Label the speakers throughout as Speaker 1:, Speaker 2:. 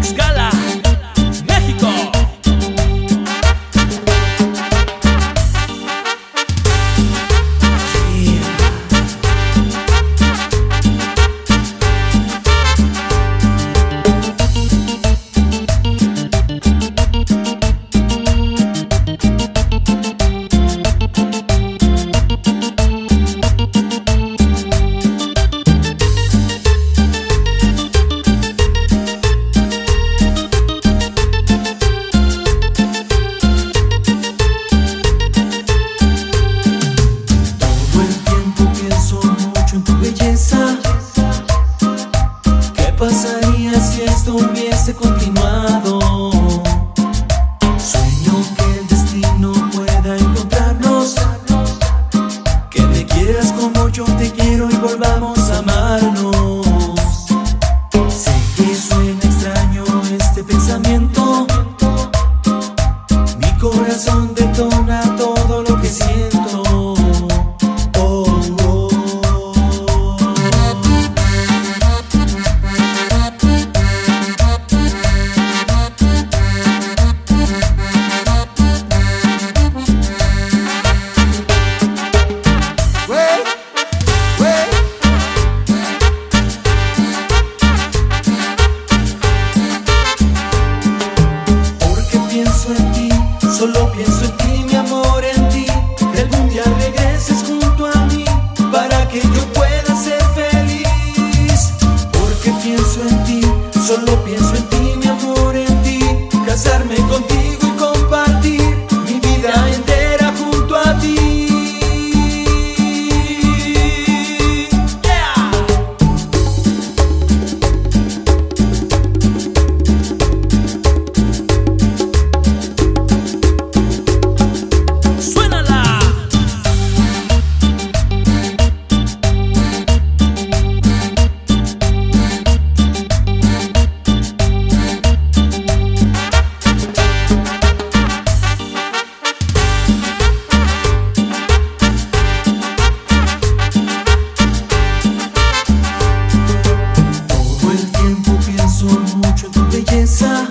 Speaker 1: Tlaxcala, México.
Speaker 2: ¿Qué pasaría si esto hubiese continuado? Sueño que el destino pueda encontrarnos, que me quieras como yo te quiero y volvamos a amarnos. Sé que suena extraño este pensamiento, mi corazón detona todo lo que siento. Solo pienso en ti, mi amor, en ti, que algún día regreses junto a mí para que yo pueda ser feliz. Porque pienso en ti, solo pienso en ti, mi amor, en ti, casarme contigo y compartir mi vida entera junto a ti. Mucho en tu belleza.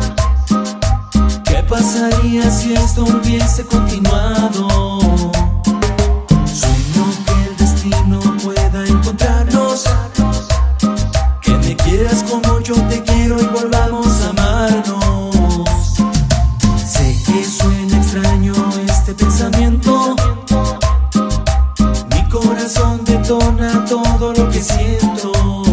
Speaker 2: ¿Qué pasaría si esto hubiese continuado? Sueño que el destino pueda encontrarnos, que me quieras como yo te quiero y volvamos a amarnos. Sé que suena extraño este pensamiento, mi corazón detona todo lo que siento.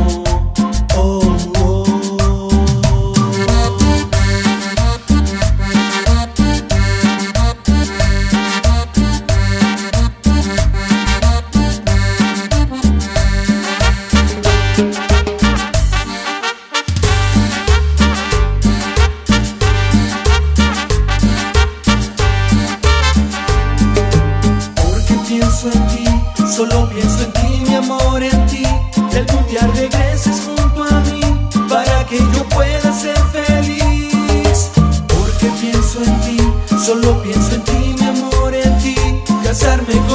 Speaker 2: Pienso en ti, solo pienso en ti, mi amor, en ti, que algún día regreses junto a mí para que yo pueda ser feliz. Porque pienso en ti, solo pienso en ti, mi amor, en ti, casarme con